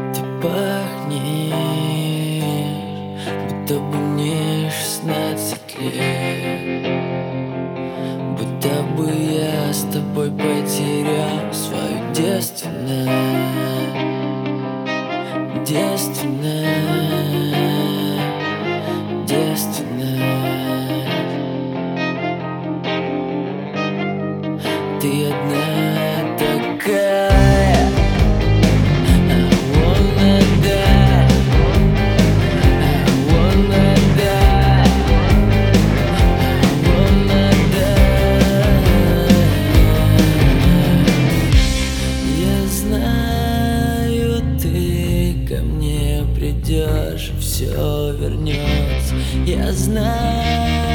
Ты пахнешь, будто бы мне 16 лет, будто бы я с тобой потерял свою девственность. Ты одна такая, I wanna die, I wanna die, I wanna die. Я знаю, ты ко мне придешь, все вернется. Я знаю.